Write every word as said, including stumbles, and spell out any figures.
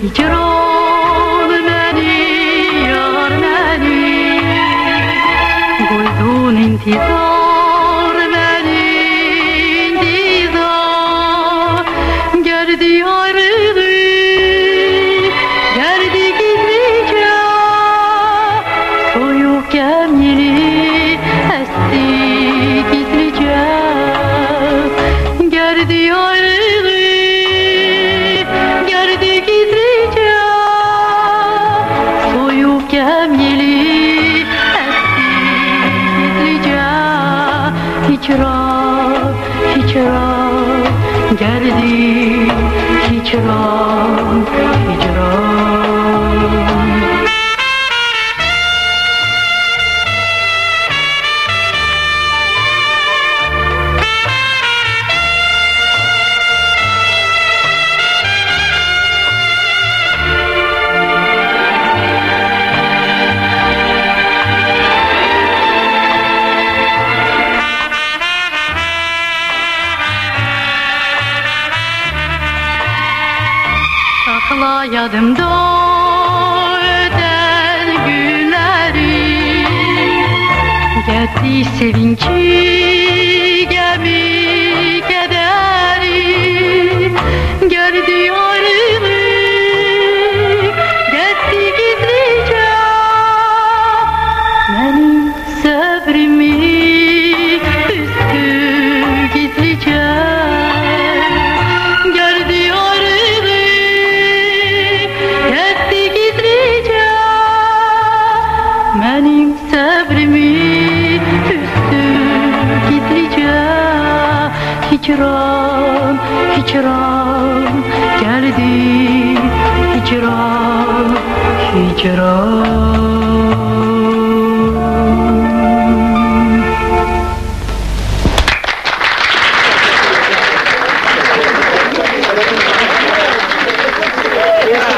hicran beni yar beni koydun intizar beni intizar geldi ayrılık geldi gizlice soyuk gemini esti gizlice geldi ayrılık geldi gizlice soyuk gemini esti gizlice hicran hicran geldi hicran hicran Sakla yadımda öden günleri gitti sevinci gemi kederi geldi ayrılık gitti gizlice benim sabrimi üstü gizlice geldi benim sabrimi üstü gizlice hicran hicran geldi hicran hicran